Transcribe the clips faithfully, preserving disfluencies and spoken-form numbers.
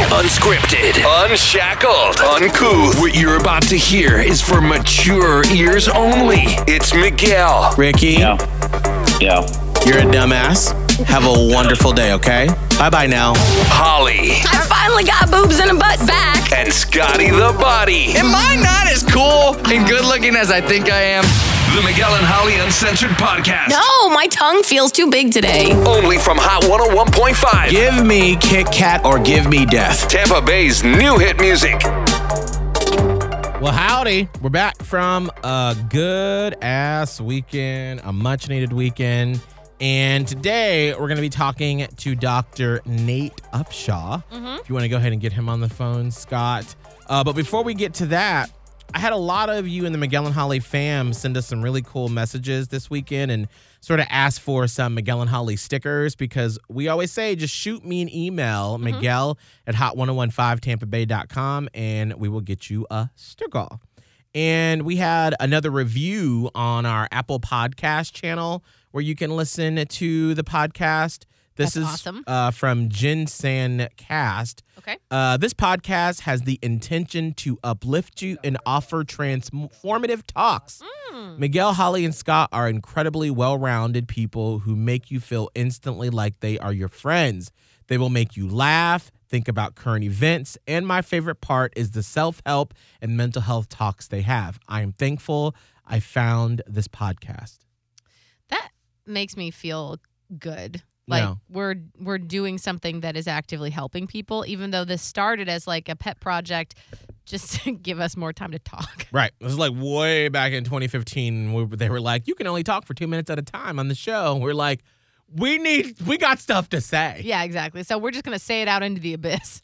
Unscripted, unshackled, uncouth. What you're about to hear is for mature ears only. It's Miguel. Ricky. Yeah. Yeah. You're a dumbass. Have a wonderful day, okay? Bye-bye now. Holly. I finally got boobs and a butt back. And Scotty the Body. Am I not as cool and good looking as I think I am? The Miguel and Holly Uncensored Podcast. No, my tongue feels too big today. Only from Hot one oh one point five. Give me Kit Kat or give me death. Tampa Bay's new hit music. Well, howdy. We're back from a good-ass weekend, a much-needed weekend. And today, we're going to be talking to Doctor Nate Upshaw. Mm-hmm. If you want to go ahead and get him on the phone, Scott. Uh, but before we get to that, I had a lot of you in the Miguel and Holly fam send us some really cool messages this weekend and sort of ask for some Miguel and Holly stickers because we always say just shoot me an email, mm-hmm. Miguel at hot ten fifteen tampa bay dot com, and we will get you a sticker. And we had another review on our Apple Podcast channel where you can listen to the podcast. This That's is awesome. uh, from Jen San Cast. Okay. Uh, this podcast has the intention to uplift you and offer transformative talks. Mm. Miguel, Holly, and Scott are incredibly well-rounded people who make you feel instantly like they are your friends. They will make you laugh, think about current events, and my favorite part is the self-help and mental health talks they have. I am thankful I found this podcast. That makes me feel good. Like Yeah. we're we're doing something that is actively helping people, even though this started as like a pet project, just to give us more time to talk. Right. It was like way back in twenty fifteen. We, they were like, you can only talk for two minutes at a time on the show. We're like, we need, we got stuff to say. Yeah, exactly. So we're just gonna say it out into the abyss,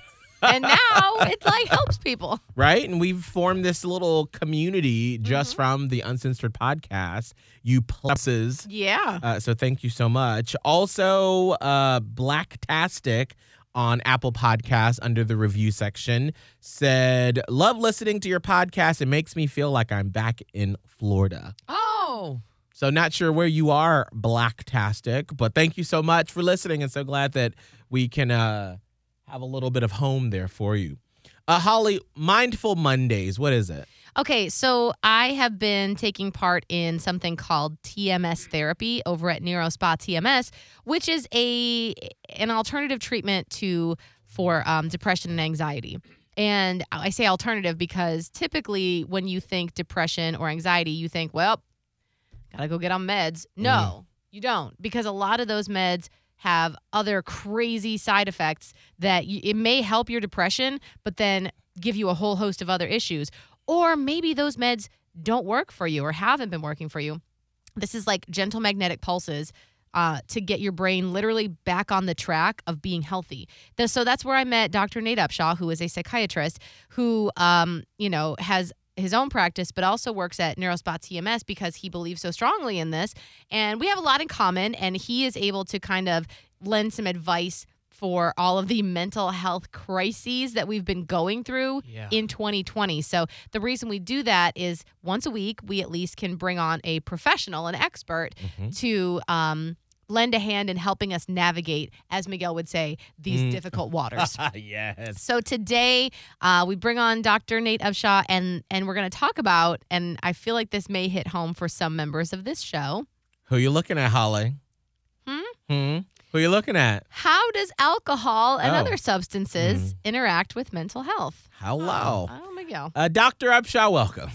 and now it like helps people. Right? And we've formed this little community just mm-hmm. from the Uncensored Podcast. You pluses. Yeah. Uh, so thank you so much. Also, uh, Blacktastic on Apple Podcasts under the review section said, love listening to your podcast. It makes me feel like I'm back in Florida. Oh. So not sure where you are, Blacktastic, but thank you so much for listening and so glad that we can uh, have a little bit of home there for you. Uh, Holly, Mindful Mondays, what is it? Okay, so I have been taking part in something called T M S therapy over at NeuroSpa T M S, which is a an alternative treatment to for um, depression and anxiety. And I say alternative because typically when you think depression or anxiety, you think, well, gotta go get on meds. No, mm. you don't, because a lot of those meds have other crazy side effects that you, it may help your depression, but then give you a whole host of other issues. Or maybe those meds don't work for you or haven't been working for you. This is like gentle magnetic pulses uh, to get your brain literally back on the track of being healthy. So that's where I met Doctor Nate Upshaw, who is a psychiatrist who, um, you know, has his own practice, but also works at NeuroSpa T M S because he believes so strongly in this. And we have a lot in common, and he is able to kind of lend some advice for all of the mental health crises that we've been going through yeah. in twenty twenty. So the reason we do that is once a week, we at least can bring on a professional, an expert, mm-hmm. to um, lend a hand in helping us navigate, as Miguel would say, these mm. difficult waters. Yes. So today uh, we bring on Doctor Nate Upshaw, and, and we're going to talk about, and I feel like this may hit home for some members of this show. Who you looking at, Holly? Hmm? Hmm? Who are you looking at? How does alcohol and oh. other substances mm. interact with mental health? Hello. Oh, Miguel. Uh, Doctor Upshaw, welcome.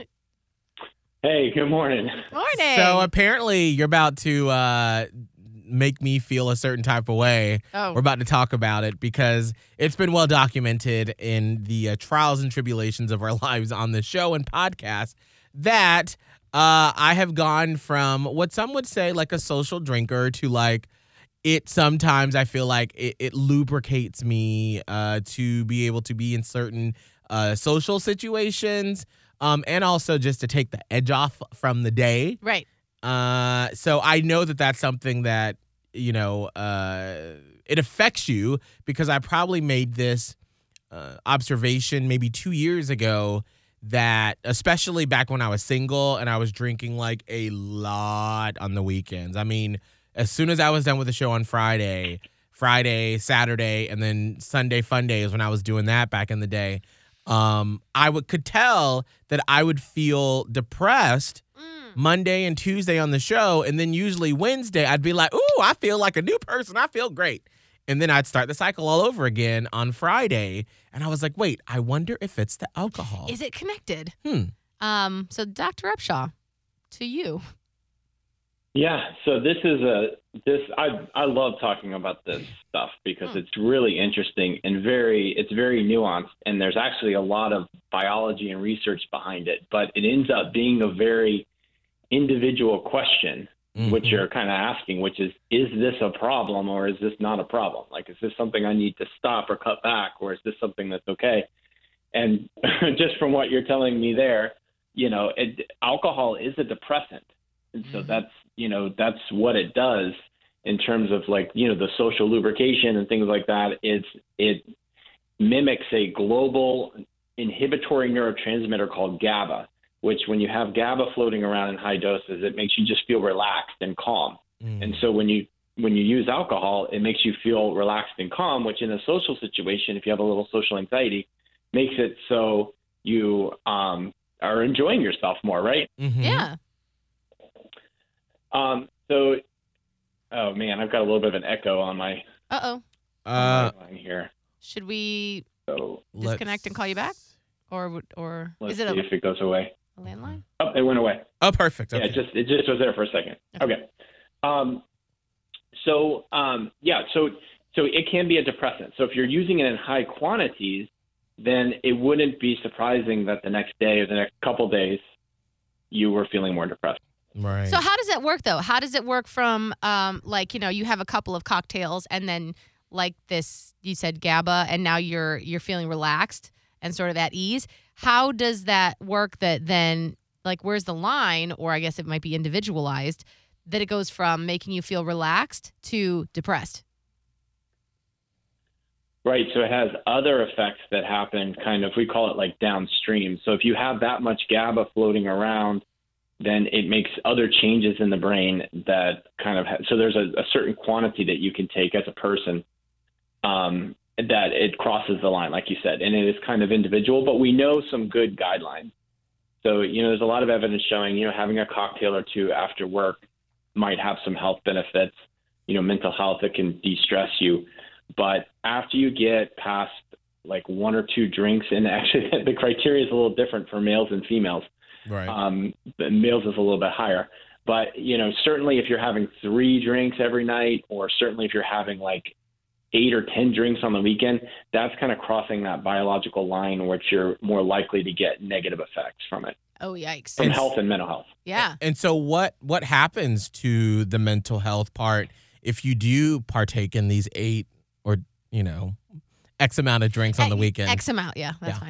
Hey, good morning. Morning. So apparently you're about to uh, make me feel a certain type of way. Oh. We're about to talk about it because it's been well documented in the uh, trials and tribulations of our lives on the show and podcast that uh, I have gone from what some would say like a social drinker to like it sometimes I feel like it, it lubricates me uh, to be able to be in certain uh, social situations um, and also just to take the edge off from the day. Right. Uh, so I know that that's something that, you know, uh, it affects you because I probably made this uh, observation maybe two years ago that especially back when I was single and I was drinking like a lot on the weekends. I mean, as soon as I was done with the show on Friday, Friday, Saturday, and then Sunday fun days when I was doing that back in the day, um, I would could tell that I would feel depressed Monday and Tuesday on the show, and then usually Wednesday I'd be like, ooh, I feel like a new person. I feel great. And then I'd start the cycle all over again on Friday. And I was like, wait, I wonder if it's the alcohol. Is it connected? Hmm. Um, so Doctor Upshaw, to you. Yeah. So this is a this I I love talking about this stuff because Hmm. it's really interesting and very it's very nuanced, and there's actually a lot of biology and research behind it. But it ends up being a very individual question, Mhm. which you're kind of asking, which is, is this a problem or is this not a problem? Like, is this something I need to stop or cut back, or is this something that's okay? And just from what you're telling me there, you know, it, alcohol is a depressant. And so that's, you know, that's what it does in terms of like, you know, the social lubrication and things like that. It's, it mimics a global inhibitory neurotransmitter called GABA, which when you have GABA floating around in high doses, it makes you just feel relaxed and calm. Mm. And so when you when you use alcohol, it makes you feel relaxed and calm, which in a social situation, if you have a little social anxiety, makes it so you um, are enjoying yourself more, right? Mhm. Yeah. Um, so, oh man, I've got a little bit of an echo on my, Uh oh. Uh, on my line here. Should we So disconnect let's- and call you back, or would- or let's is it see a, if it goes away. a landline? Oh, it went away. Oh, perfect. Okay. Yeah, it just it just was there for a second. Okay. Okay. Um, so um, yeah, so so it can be a depressant. So if you're using it in high quantities, then it wouldn't be surprising that the next day or the next couple days you were feeling more depressed. right. So how does that work though? How does it work from um like, you know, you have a couple of cocktails and then like this, you said GABA, and now you're you're feeling relaxed and sort of at ease. How does that work that then, like, where's the line, or I guess it might be individualized, that it goes from making you feel relaxed to depressed? Right. So it has other effects that happen kind of, we call it like downstream. So if you have that much GABA floating around, then it makes other changes in the brain that kind of, ha- so there's a, a certain quantity that you can take as a person um, that it crosses the line, like you said, and it is kind of individual, but we know some good guidelines. So, you know, there's a lot of evidence showing, you know, having a cocktail or two after work might have some health benefits, you know, mental health that can de-stress you. But after you get past like one or two drinks, and actually the criteria is a little different for males and females. right. Um, the males is a little bit higher. But, you know, certainly if you're having three drinks every night, or certainly if you're having like eight or ten drinks on the weekend, that's kind of crossing that biological line which you're more likely to get negative effects from it, Oh, yikes. from health and mental health. Yeah. And so what what happens to the mental health part if you do partake in these eight or, you know, X amount of drinks on the weekend? X amount. Yeah, that's Yeah. fine.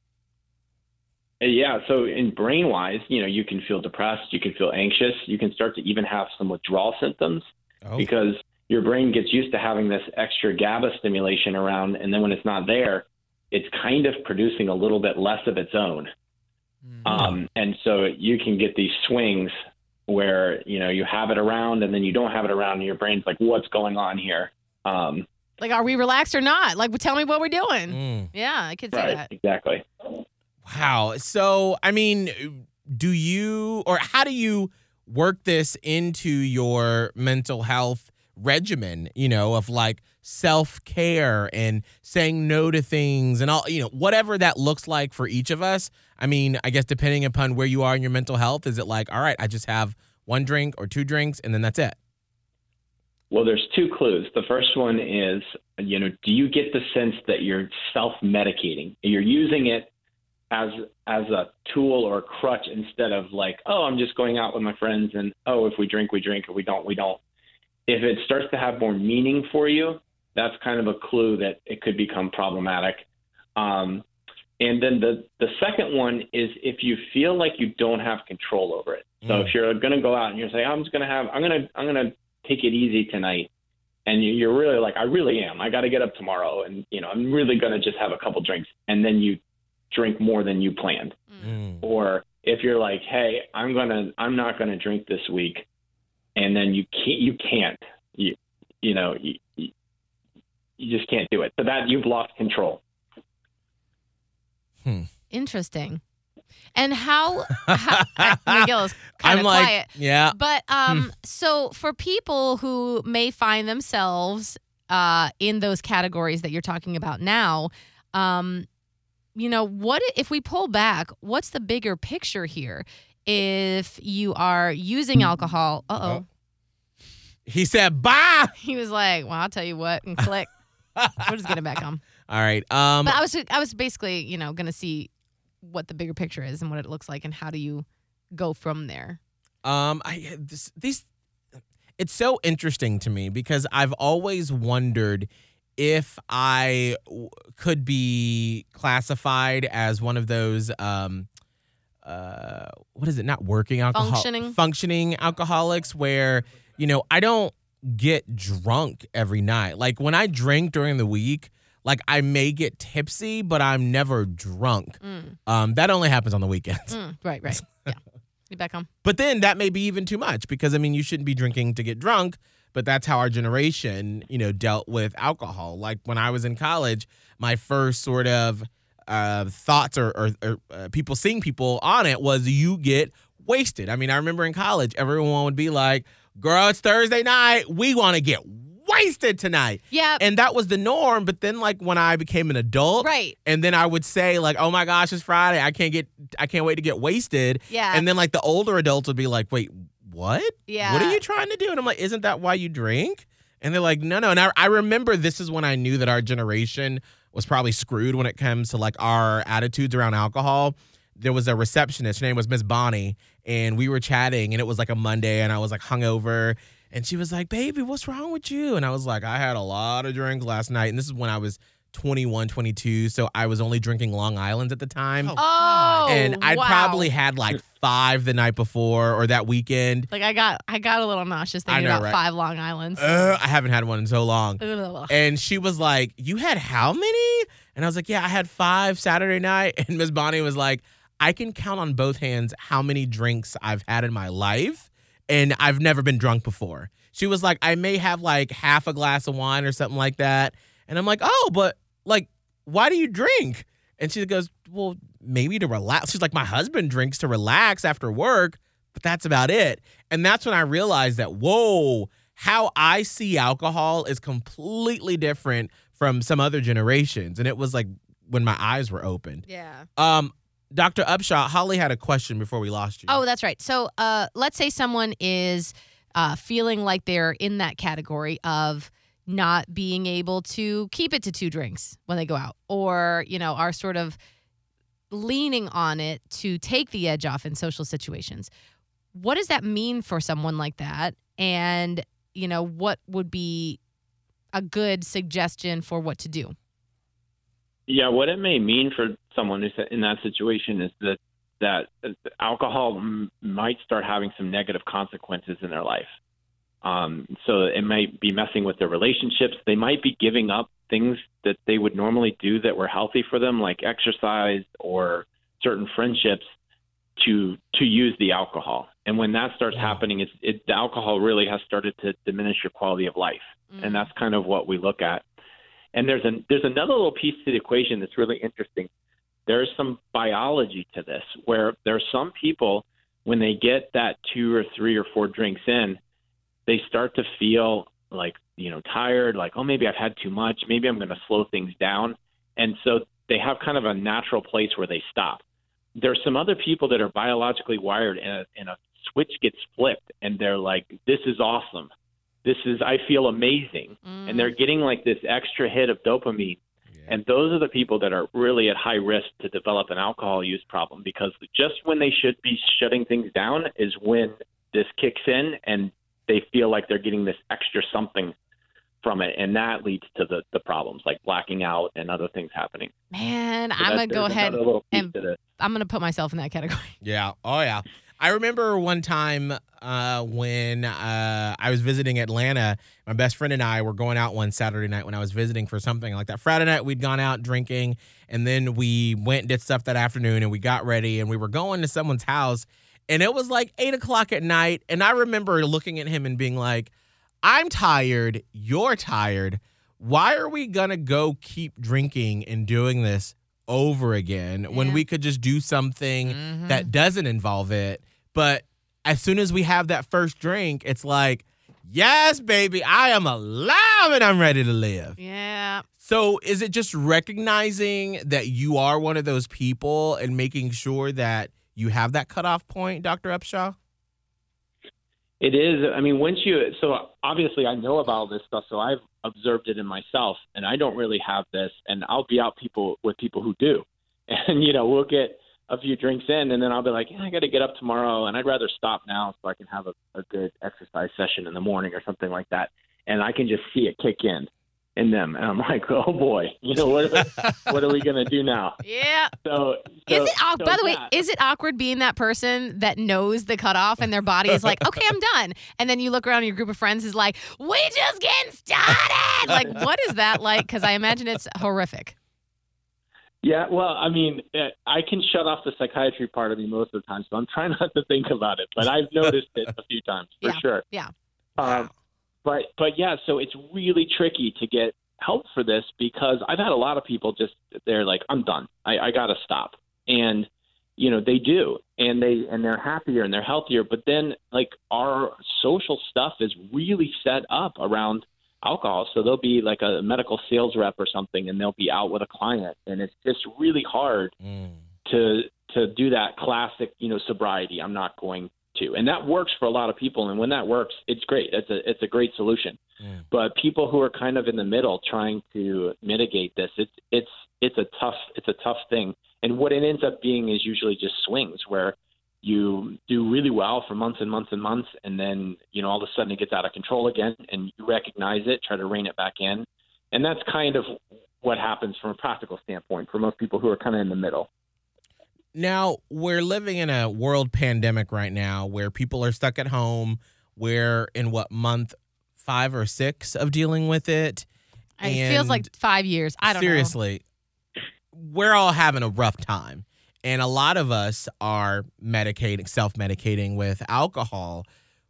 Yeah. So in brain wise, you know, you can feel depressed, you can feel anxious, you can start to even have some withdrawal symptoms Oh. because your brain gets used to having this extra GABA stimulation around. And then when it's not there, it's kind of producing a little bit less of its own. Um, and so you can get these swings where, you know, you have it around and then you don't have it around and your brain's like, what's going on here? Um, Like, are we relaxed or not? Like, tell me what we're doing. Mm. Yeah, I could see right. that. Exactly. Wow. So, I mean, do you or how do you work this into your mental health regimen, you know, of like self-care and saying no to things and all, you know, whatever that looks like for each of us? I mean, I guess depending upon where you are in your mental health, is it like, all right, I just have one drink or two drinks and then that's it? Well, there's two clues. The first one is, you know, do you get the sense that you're self-medicating? You're using it as as a tool or a crutch instead of like, oh, I'm just going out with my friends and, oh, if we drink, we drink. If we don't, we don't. If it starts to have more meaning for you, that's kind of a clue that it could become problematic. Um, and then the, the second one is if you feel like you don't have control over it. So Mm. if you're going to go out and you're saying, I'm just going to have, I'm going to, I'm going to take it easy tonight. And you- you're really like, I really am. I got to get up tomorrow. And, you know, I'm really going to just have a couple drinks. And then you drink more than you planned. Mm. Or if you're like, hey, I'm going to, I'm not going to drink this week. And then you can't, you can't, you, you know, you, you just can't do it. So that you've lost control. Hmm. Interesting. And how, how Miguel is kind I'm of like, quiet. yeah. But um, so for people who may find themselves uh, in those categories that you're talking about now, um, you know, what if we pull back? What's the bigger picture here? If you are using alcohol, uh oh, He said, bye. he was like, "Well, I'll tell you what," and click. We'll just get it back on. All right. Um, But I was, I was basically, you know, gonna see what the bigger picture is and what it looks like, and how do you go from there? Um, I this, these, it's so interesting to me because I've always wondered if I w- could be classified as one of those, um, uh, what is it? Not working alcohol, Functioning. functioning alcoholics, where you know I don't get drunk every night. Like when I drink during the week, like I may get tipsy, but I'm never drunk. Mm, Um, that only happens on the weekends. mm, right, right, yeah. Get back on. But then that may be even too much because, I mean, you shouldn't be drinking to get drunk, but that's how our generation, you know, dealt with alcohol. Like when I was in college, my first sort of uh, thoughts or, or, or uh, people seeing people on it was you get wasted. I mean, I remember in college, everyone would be like, girl, it's Thursday night. We want to get wasted tonight. Yeah, And that was the norm. But then like when I became an adult, right. and then I would say like, oh my gosh, it's Friday. I can't get, I can't wait to get wasted. Yeah, And then like the older adults would be like, wait, what? yeah. What are you trying to do? And I'm like, isn't that why you drink? And they're like, no, no. And I, I remember this is when I knew that our generation was probably screwed when it comes to like our attitudes around alcohol. There was a receptionist. Her name was Miss Bonnie. And we were chatting and it was like a Monday and I was like hungover. And she was like, baby, what's wrong with you? And I was like, I had a lot of drinks last night. And this is when I was twenty-one, twenty-two. So I was only drinking Long Island at the time. Oh, and I'd wow. probably had like five the night before or that weekend. Like I got, I got a little nauseous thinking I know, about right? five Long Islands. Uh, I haven't had one in so long. Ugh. And she was like, you had how many? And I was like, yeah, I had five Saturday night. And Miss Bonnie was like, I can count on both hands how many drinks I've had in my life. And I've never been drunk before. She was like, I may have like half a glass of wine or something like that. And I'm like, oh, but like, why do you drink? And she goes, well, maybe to relax. She's like, my husband drinks to relax after work, but that's about it. And that's when I realized that, whoa, how I see alcohol is completely different from some other generations. And it was like when my eyes were opened. Yeah. Um, Doctor Upshaw, Holly had a question before we lost you. Oh, that's right. So uh, let's say someone is uh, feeling like they're in that category of not being able to keep it to two drinks when they go out, or, you know, are sort of leaning on it to take the edge off in social situations. What does that mean for someone like that? And, you know, what would be a good suggestion for what to do? Yeah, what it may mean for someone who's in that situation is that that alcohol m- might start having some negative consequences in their life. Um, so it might be messing with their relationships. They might be giving up things that they would normally do that were healthy for them, like exercise or certain friendships, to to use the alcohol. And when that starts happening, it's, it, the alcohol really has started to diminish your quality of life. Mm. And that's kind of what we look at. And there's an there's another little piece to the equation that's really interesting. There's some biology to this, where there are some people, when they get that two or three or four drinks in, they start to feel like, you know, tired, like, oh, maybe I've had too much. Maybe I'm going to slow things down. And so they have kind of a natural place where they stop. There's some other people that are biologically wired and a, and a switch gets flipped and they're like, this is awesome. This is, I feel amazing. Mm. And they're getting like this extra hit of dopamine. Yeah. And those are the people that are really at high risk to develop an alcohol use problem, because just when they should be shutting things down is when this kicks in and they feel like they're getting this extra something from it. And that leads to the, the problems like blacking out and other things happening. Man, So I'm that- going to go there's ahead another little piece and to this. I'm going to put myself in that category. Yeah. Oh, yeah. I remember one time uh, when uh, I was visiting Atlanta. My best friend and I were going out one Saturday night when I was visiting for something like that. Friday night, we'd gone out drinking, and then we went and did stuff that afternoon, and we got ready, and we were going to someone's house, and it was like eight o'clock at night, and I remember looking at him and being like, I'm tired, you're tired. why are we going to go keep drinking and doing this over again when Yeah. we could just do something Mhm. that doesn't involve it? But as soon as we have that first drink, it's like, yes, baby, I am alive and I'm ready to live. Yeah. So is it just recognizing that you are one of those people and making sure that you have that cutoff point, Doctor Upshaw? It is. I mean, once you, so obviously I know about this stuff, so I've observed it in myself, and I don't really have this, and I'll be out people with people who do. And, you know, we'll get a few drinks in, and then I'll be like, yeah, I got to get up tomorrow, and I'd rather stop now so I can have a, a good exercise session in the morning or something like that. And I can just see it kick in in them. And I'm like, oh, boy, you know, what, what are we going to do now? Yeah. So, Is so- it awkward? so By the way, that- is it awkward being that person that knows the cutoff and their body is like, okay, I'm done, and then you look around and your group of friends is like, we just getting started. Like, what is that like? Because I imagine it's horrific. Yeah, well, I mean, eh, I can shut off the psychiatry part of me most of the time, so I'm trying not to think about it. But I've noticed it a few times for Yeah, sure. yeah. Um, but but yeah, so it's really tricky to get help for this because I've had a lot of people just they're like, I'm done. I, I got to stop, and you know they do, and they and they're happier and they're healthier. But then like our social stuff is really set up around alcohol. So they'll be like a medical sales rep or something, and they'll be out with a client, and it's just really hard Mm. to to do that classic, you know, sobriety. I'm not going to, and that works for a lot of people. And when that works, it's great. It's a it's a great solution. Mm. But people who are kind of in the middle, trying to mitigate this, it's it's it's a tough it's a tough thing. And what it ends up being is usually just swings where you do really well for months and months and months, and then, you know, all of a sudden it gets out of control again, and you recognize it, try to rein it back in. And that's kind of what happens from a practical standpoint for most people who are kind of in the middle. Now, we're living in a world pandemic right now where people are stuck at home. We're in what, month five or six of dealing with it? It feels like And five years. I don't know. seriously, we're all having a rough time. And a lot of us are medicating, self-medicating with alcohol.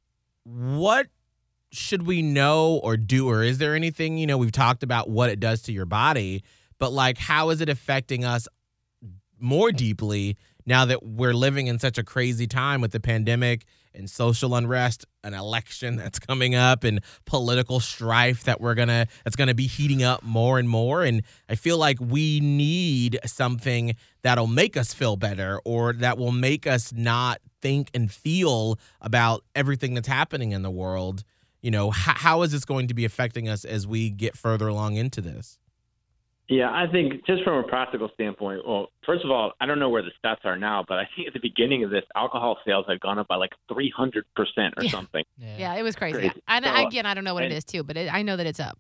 What should we know or do? Or is there anything, you know, we've talked about what it does to your body, but like, how is it affecting us more deeply now that we're living in such a crazy time with the pandemic and social unrest, an election that's coming up, and political strife that we're gonna that's gonna be heating up more and more? And I feel like we need something that'll make us feel better, or that will make us not think and feel about everything that's happening in the world. You know, how, how is this going to be affecting us as we get further along into this? Yeah, I think just from a practical standpoint, well, first of all, I don't know where the stats are now, but I think at the beginning of this, alcohol sales had gone up by like three hundred percent or Yeah. something. Yeah, it was crazy. Crazy. And So, again, I don't know what it and- is too, but it, I know that it's up.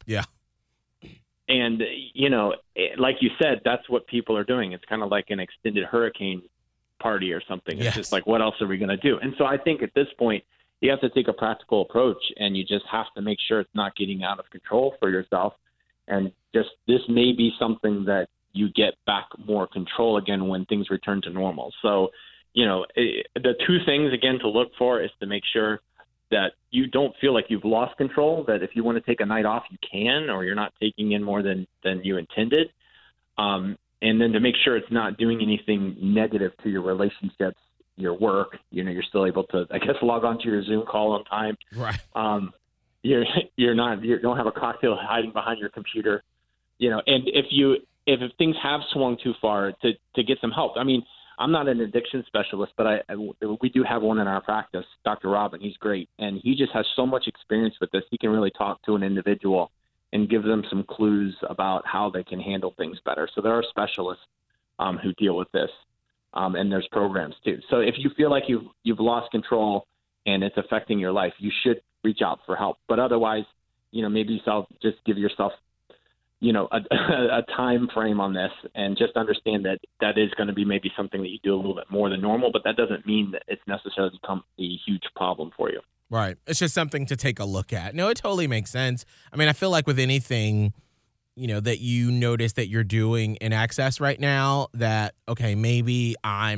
And, you know, it, like you said, that's what people are doing. It's kind of like an extended hurricane party or something. It's Yes. just like, what else are we going to do? And so I think at this point, you have to take a practical approach, and you just have to make sure it's not getting out of control for yourself. And just this may be something that you get back more control again when things return to normal. So, you know, it, the two things, again, to look for is to make sure that you don't feel like you've lost control, that if you want to take a night off, you can, or you're not taking in more than, than you intended. Um, and then to make sure it's not doing anything negative to your relationships, your work. You know, you're still able to, I guess, log on to your Zoom call on time. Right. Um, you're you're not you don't have a cocktail hiding behind your computer, you know. And if you if, if things have swung too far, to to get some help. I mean, I'm not an addiction specialist, but I, I we do have one in our practice, Doctor Robin. He's great, and he just has so much experience with this. He can really talk to an individual and give them some clues about how they can handle things better. So there are specialists um, who deal with this, um, and there's programs too. So if you feel like you've you've lost control and it's affecting your life, you should reach out for help. But otherwise, you know, maybe yourself just give yourself, you know, a, a time frame on this, and just understand that that is going to be maybe something that you do a little bit more than normal, but that doesn't mean that it's necessarily become a huge problem for you. Right. It's just something to take a look at. No, it totally makes sense. I mean, I feel like with anything, you know, that you notice that you're doing in access right now, that, okay, maybe I'm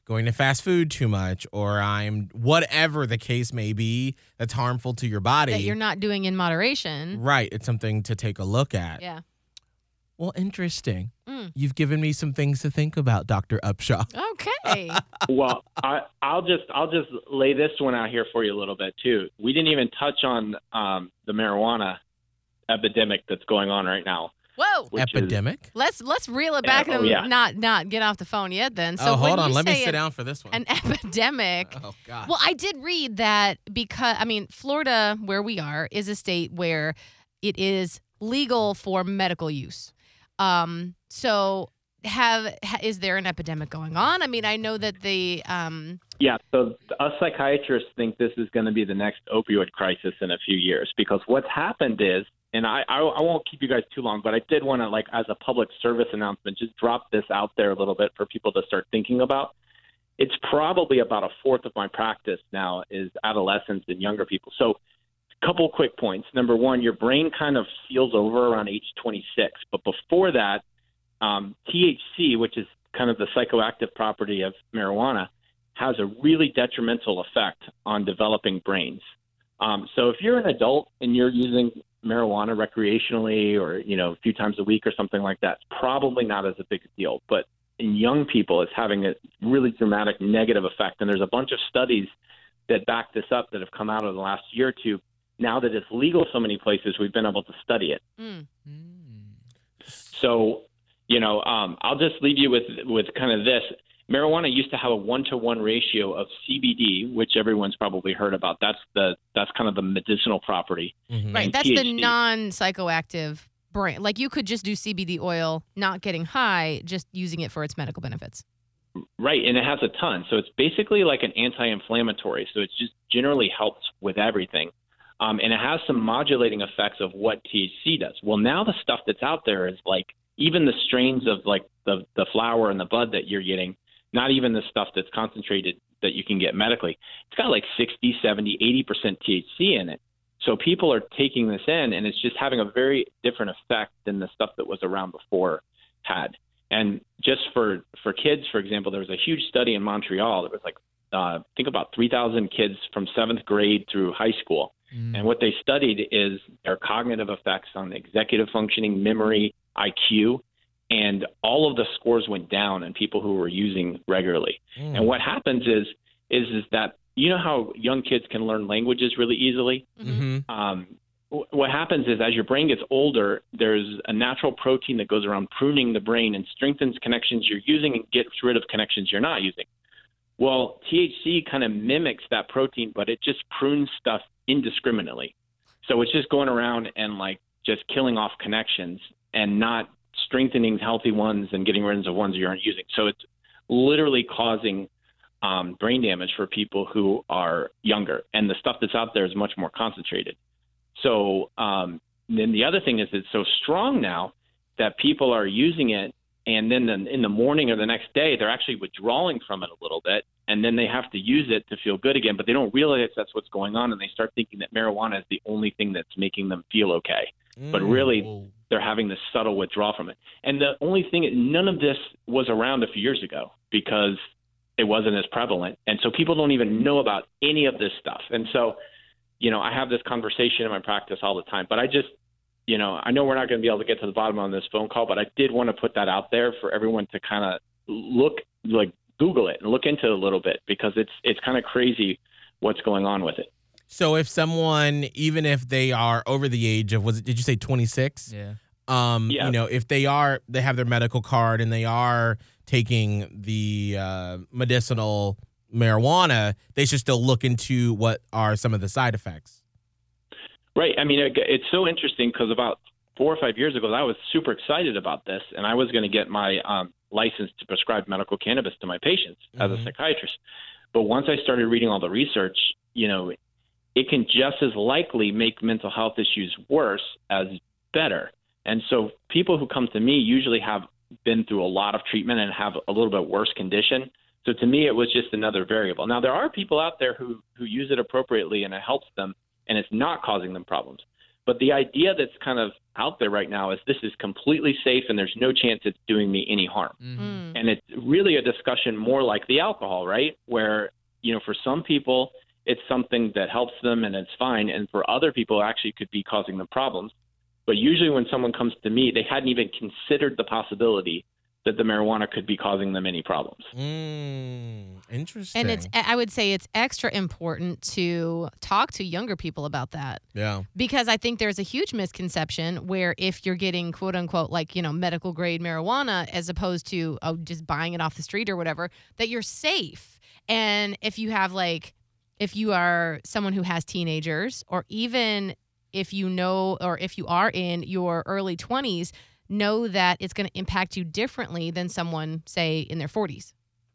going to fast food too much, or I'm whatever the case may be that's harmful to your body. That you're not doing in moderation. Right. It's something to take a look at. Yeah. Well, interesting. Mm. You've given me some things to think about, Doctor Upshaw. Okay. Well, I, I'll just I'll just lay this one out here for you a little bit too. We didn't even touch on um, the marijuana epidemic that's going on right now. Whoa. which is- Epidemic? Let's let's reel it back Yeah, oh, and yeah. not not get off the phone yet then. So oh, hold when on. you Let me say sit an, down for this one. an epidemic. oh, God. Well, I did read that because, I mean, Florida, where we are, is a state where it is legal for medical use. Um, so have ha, is there an epidemic going on? I mean, I know that the um, Yeah, so us psychiatrists think this is going to be the next opioid crisis in a few years because what's happened is, and I, I, I won't keep you guys too long, but I did want to, like, as a public service announcement, just drop this out there a little bit for people to start thinking about. It's probably about a fourth of my practice now is adolescents and younger people. So a couple quick points. Number one, your brain kind of seals over around age twenty-six. But before that, um, T H C, which is kind of the psychoactive property of marijuana, has a really detrimental effect on developing brains. Um, so if you're an adult and you're using marijuana recreationally or, you know, a few times a week or something like that, it's probably not as a big a deal. But in young people, it's having a really dramatic negative effect. And there's a bunch of studies that back this up that have come out over the last year or two. Now that it's legal so many places, we've been able to study it. mm. So, you know, um, I'll just leave you with with kind of this. Marijuana used to have a one-to-one ratio of C B D, which everyone's probably heard about. That's the that's kind of the medicinal property. Mhm. Right. And That's T H the C. non-psychoactive brain. Like you could just do C B D oil, not getting high, just using it for its medical benefits. Right, and it has a ton. So it's basically like an anti-inflammatory. So it just generally helps with everything. Um, and it has some modulating effects of what T H C does. Well, now the stuff that's out there is like even the strains of like the, the flower and the bud that you're getting, not even the stuff that's concentrated that you can get medically. It's got like sixty, seventy, eighty percent T H C in it. So people are taking this in, and it's just having a very different effect than the stuff that was around before had. And just for, for kids, for example, there was a huge study in Montreal. It was like, uh, I think about three thousand kids from seventh grade through high school. Mm. And what they studied is their cognitive effects on executive functioning, memory, I Q, and all of the scores went down in people who were using regularly. Mm. And what happens is, is, is that, you know how young kids can learn languages really easily? Mhm. Um, wh- what happens is as your brain gets older, there's a natural protein that goes around pruning the brain and strengthens connections you're using and gets rid of connections you're not using. Well, T H C kind of mimics that protein, but it just prunes stuff indiscriminately. So it's just going around and like just killing off connections and not strengthening healthy ones and getting rid of ones you aren't using. So it's literally causing um, brain damage for people who are younger. And the stuff that's out there is much more concentrated. So um, then the other thing is it's so strong now that people are using it, and then the, in the morning or the next day, they're actually withdrawing from it a little bit, and then they have to use it to feel good again, but they don't realize that's what's going on, and they start thinking that marijuana is the only thing that's making them feel okay. But really, Whoa. they're having this subtle withdrawal from it. And the only thing, none of this was around a few years ago because it wasn't as prevalent. And so people don't even know about any of this stuff. And so, you know, I have this conversation in my practice all the time, but I just, you know, I know we're not going to be able to get to the bottom on this phone call, but I did want to put that out there for everyone to kind of look, like Google it and look into it a little bit because it's, it's kind of crazy what's going on with it. So if someone, even if they are over the age of, was it, did you say twenty-six? Yeah. Um, Yeah. you know, if they are, they have their medical card and they are taking the uh, medicinal marijuana, they should still look into what are some of the side effects. Right. I mean, it, it's so interesting because about four or five years ago, I was super excited about this, and I was going to get my um, license to prescribe medical cannabis to my patients as Mhm. a psychiatrist. But once I started reading all the research, you know, it can just as likely make mental health issues worse as better. And so people who come to me usually have been through a lot of treatment and have a little bit worse condition. So to me, it was just another variable. Now, there are people out there who, who use it appropriately and it helps them and it's not causing them problems. But the idea that's kind of out there right now is this is completely safe and there's no chance it's doing me any harm. Mm. And it's really a discussion more like the alcohol, right? Where, you know, for some people, it's something that helps them and it's fine. And for other people, it actually could be causing them problems. But usually when someone comes to me, they hadn't even considered the possibility that the marijuana could be causing them any problems. Mm, interesting. And it's, I would say it's extra important to talk to younger people about that. yeah. Because I think there's a huge misconception where if you're getting quote unquote like, you know, medical grade marijuana as opposed to oh, just buying it off the street or whatever, that you're safe. And if you have like, if you are someone who has teenagers or even if you know or if you are in your early twenties, know that it's going to impact you differently than someone, say, in their forties.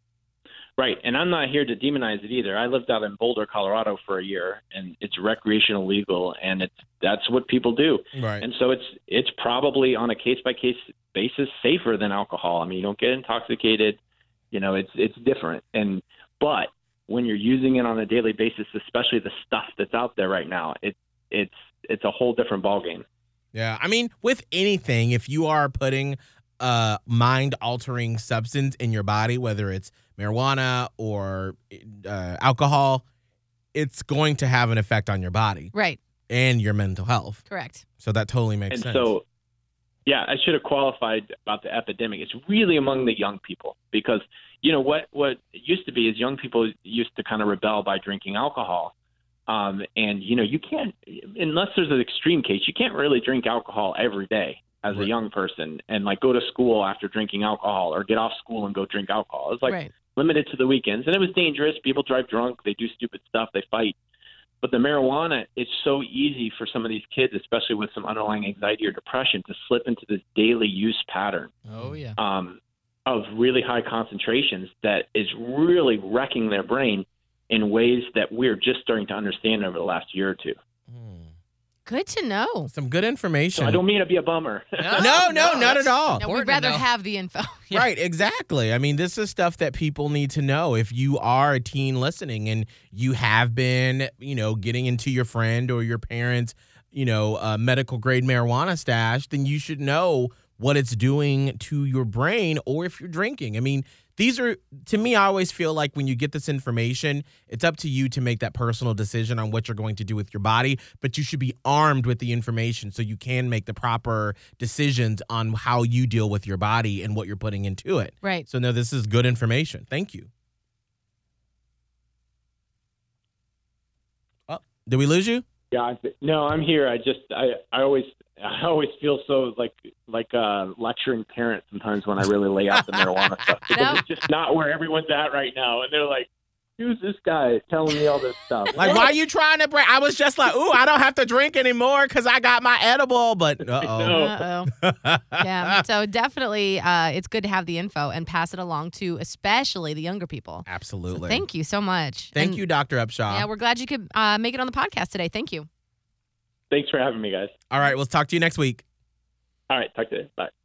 Right. And I'm not here to demonize it either. I lived out in Boulder, Colorado for a year, and it's recreational legal, and it's that's what people do. Right. And so it's it's probably on a case-by-case basis safer than alcohol. I mean, you don't get intoxicated. You know, it's it's different. And but when you're using it on a daily basis, especially the stuff that's out there right now, it it's it's a whole different ballgame. Yeah, I mean, with anything, if you are putting a mind-altering substance in your body, whether it's marijuana or uh, alcohol, it's going to have an effect on your body Right. and your mental health. Correct. So that totally makes And sense. so, yeah, I should have qualified about the epidemic. It's really among the young people because, you know, what, what it used to be is young people used to kind of rebel by drinking alcohol. Um, and, you know, you can't, unless there's an extreme case, you can't really drink alcohol every day as Right. a young person and, like, go to school after drinking alcohol or get off school and go drink alcohol. It's like right. limited to the weekends. And it was dangerous. People drive drunk. They do stupid stuff. They fight. But the marijuana, it's so easy for some of these kids, especially with some underlying anxiety or depression, to slip into this daily use pattern Oh, yeah. um, of really high concentrations that is really wrecking their brain in ways that we're just starting to understand over the last year or two. Hmm. Good to know. Some good information. So I don't mean to be a bummer. No, no, not that's at all. No, we'd important to rather know. have the info. Right, exactly. I mean, this is stuff that people need to know. If you are a teen listening and you have been, you know, getting into your friend or your parents, you know, uh, medical grade marijuana stash, then you should know what it's doing to your brain or if you're drinking. I mean, these are, to me, I always feel like when you get this information, it's up to you to make that personal decision on what you're going to do with your body, but you should be armed with the information so you can make the proper decisions on how you deal with your body and what you're putting into it. Right. So, no, this is good information. Thank you. Oh, did we lose you? Yeah, I th- no, I'm here. I just, I, I always, I always feel so like, like uh, lecturing parents sometimes when I really lay out the marijuana stuff because No. it's just not where everyone's at right now, and they're like, "Who's this guy telling me all this stuff?" Like, why are you trying to break? I was just like, ooh, I don't have to drink anymore because I got my edible, but uh-oh. No. Uh-oh. Yeah. So definitely uh, it's good to have the info and pass it along to especially the younger people. So Absolutely. thank you so much. Thank And, you, Doctor Upshaw. Yeah, we're glad you could uh, make it on the podcast today. Thank you. Thanks for having me, guys. All right, we'll talk to you next week. All right, talk to you. Bye.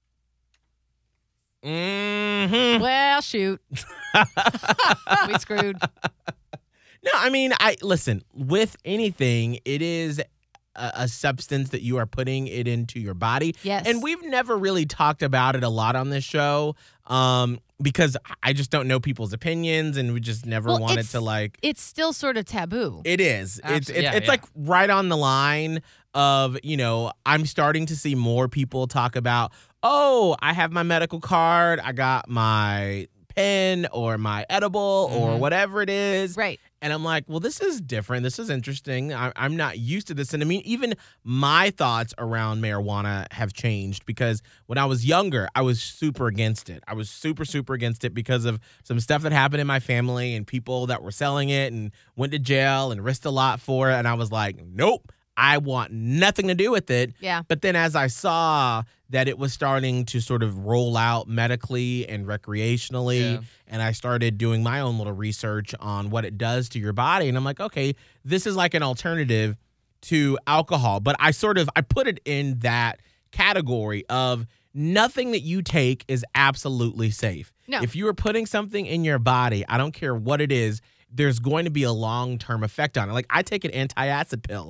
Mm-hmm. Well, shoot. We screwed. No, I mean, I listen, with anything, it is a, a substance that you are putting it into your body. Yes. And we've never really talked about it a lot on this show um, because I just don't know people's opinions and we just never Well, wanted it's- to like. It's still sort of taboo. It is. It's Abs- it's, yeah, it's yeah. like right on the line of, you know, I'm starting to see more people talk about, oh, I have my medical card, I got my pen or my edible or Mhm. whatever it is. Right. And I'm like, well, this is different. This is interesting. I, I'm not used to this. And I mean, even my thoughts around marijuana have changed because when I was younger, I was super against it. I was super, super against it because of some stuff that happened in my family and people that were selling it and went to jail and risked a lot for it. And I was like, nope, I want nothing to do with it. Yeah. But then as I saw that it was starting to sort of roll out medically and recreationally, Yeah. and I started doing my own little research on what it does to your body. And I'm like, okay, this is like an alternative to alcohol. But I sort of, I put it in that category of nothing that you take is absolutely safe. No. If you are putting something in your body, I don't care what it is, there's going to be a long-term effect on it. Like I take an antacid pill.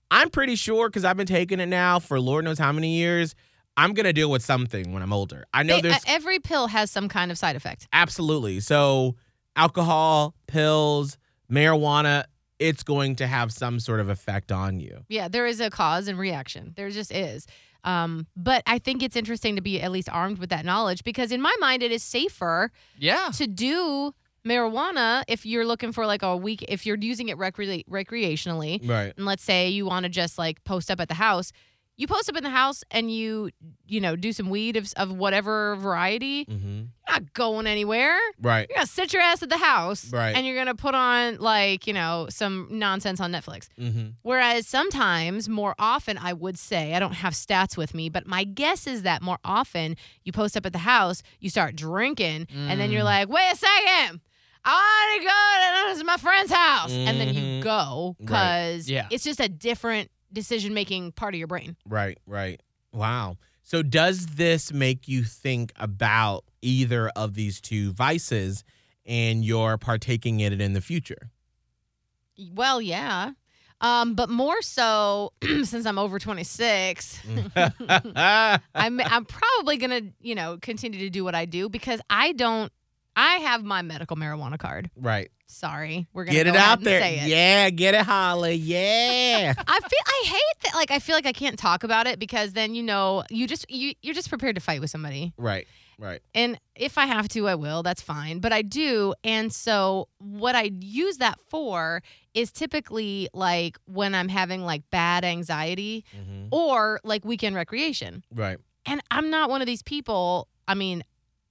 I'm pretty sure because I've been taking it now for Lord knows how many years. I'm going to deal with something when I'm older. I know They- there's every pill has some kind of side effect. absolutely. So alcohol, pills, marijuana, it's going to have some sort of effect on you. Yeah, there is a cause and reaction. There just is. Um, but I think it's interesting to be at least armed with that knowledge because in my mind, it is safer Yeah. to do marijuana if you're looking for like a week, if you're using it recre- recreationally. Right. And let's say you want to just like post up at the house. You post up in the house and you, you know, do some weed of, of whatever variety. Mm-hmm. You're not going anywhere. Right. You're going to sit your ass at the house. Right. And you're going to put on like, you know, some nonsense on Netflix. Mm-hmm. Whereas sometimes, more often, I would say, I don't have stats with me, but my guess is that more often you post up at the house, you start drinking, and then you're like, wait a second. I want to go to this is my friend's house. And then you Mhm. go Right. because Yeah. it's just a different decision-making part of your brain. Right, right. Wow. So does this make you think about either of these two vices and you're partaking in it in the future? Well, yeah. Um, but more so since I'm over twenty-six, I'm I'm probably gonna, you know, continue to do what I do because I don't I have my medical marijuana card. Right. Sorry. We're gonna Get go it ahead out and there. say it. Yeah, get it, Holly. Yeah. I feel I hate that like I feel like I can't talk about it because then you know you just you you're just prepared to fight with somebody. right, right. And if I have to, I will. That's fine. But I do. And so what I use that for is typically like when I'm having like bad anxiety Mm-hmm. or like weekend recreation. Right. And I'm not one of these people, I mean,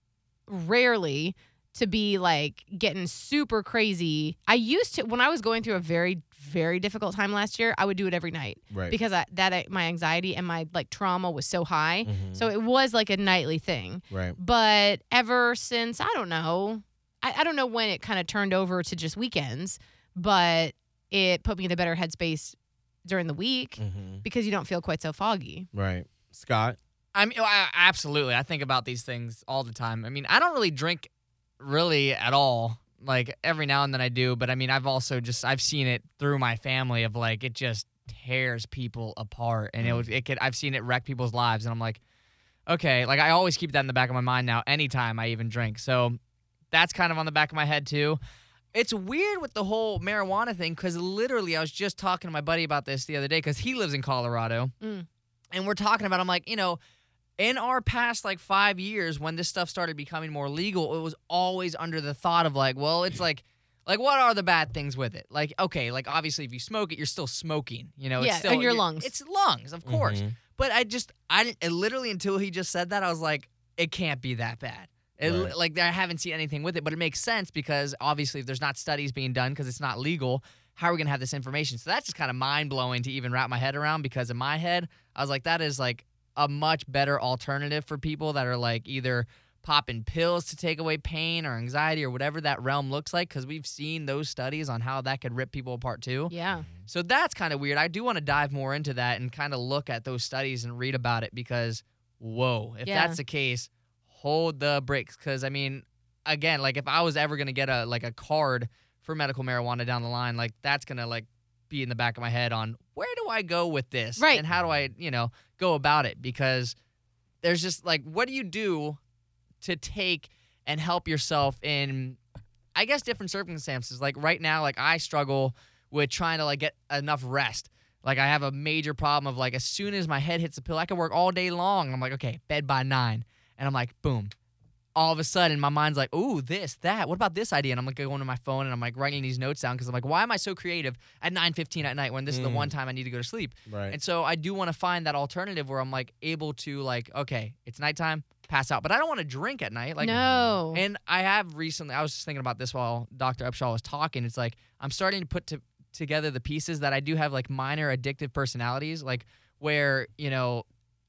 rarely to be like getting super crazy. I used to, when I was going through a very, very difficult time last year, I would do it every night Right. because I, that I, my anxiety and my like trauma was so high. Mhm. So it was like a nightly thing. Right. But ever since, I don't know, I, I don't know when it kind of turned over to just weekends, but it put me in a better headspace during the week Mm-hmm. because you don't feel quite so foggy. Right. Scott? I mean, I, absolutely. I think about these things all the time. I mean, I don't really drink really at all. Like every now and then I do, but I mean, I've also just I've seen it through my family of like it just tears people apart, and it was it could I've seen it wreck people's lives, and I'm like, okay, like I always keep that in the back of my mind now. Anytime I even drink, so that's kind of on the back of my head too. It's weird with the whole marijuana thing because literally I was just talking to my buddy about this the other day because he lives in Colorado, Mm. and we're talking about I'm like, you know. In our past, like, five years, when this stuff started becoming more legal, it was always under the thought of, like, well, it's like, like, what are the bad things with it? Like, okay, like, obviously, if you smoke it, you're still smoking, you know? Yeah, it's still, in your you're- lungs. It's lungs, of course. Mhm. But I just, I didn't, it literally, until he just said that, I was like, it can't be that bad. It, Right. Like, I haven't seen anything with it, but it makes sense because, obviously, if there's not studies being done because it's not legal, how are we going to have this information? So that's just kind of mind-blowing to even wrap my head around because in my head, I was like, that is, like, a much better alternative for people that are like either popping pills to take away pain or anxiety or whatever that realm looks like because we've seen those studies on how that could rip people apart too. Yeah. So that's kind of weird. I do want to dive more into that and kind of look at those studies and read about it because, whoa, if Yeah. that's the case, hold the brakes because, I mean, again, like if I was ever going to get a like a card for medical marijuana down the line, like that's going to like be in the back of my head on where do I go with this? Right. And how do I, you know, go about it? Because there's just like, what do you do to take and help yourself in, I guess, different circumstances? Like right now, like I struggle with trying to like get enough rest. Like I have a major problem of like, as soon as my head hits the pillow, I can work all day long. I'm like, okay, bed by nine. And I'm like, boom. All of a sudden, my mind's like, ooh, this, that. What about this idea? And I'm like going to my phone and I'm like writing these notes down because I'm like, why am I so creative at nine fifteen at night when this is the Mm. one time I need to go to sleep? Right. And so I do want to find that alternative where I'm like able to like, okay, it's nighttime, pass out. But I don't want to drink at night. Like, no. and I have recently, I was just thinking about this while Doctor Upshaw was talking. It's like I'm starting to put to, together the pieces that I do have like minor addictive personalities, like where, you know,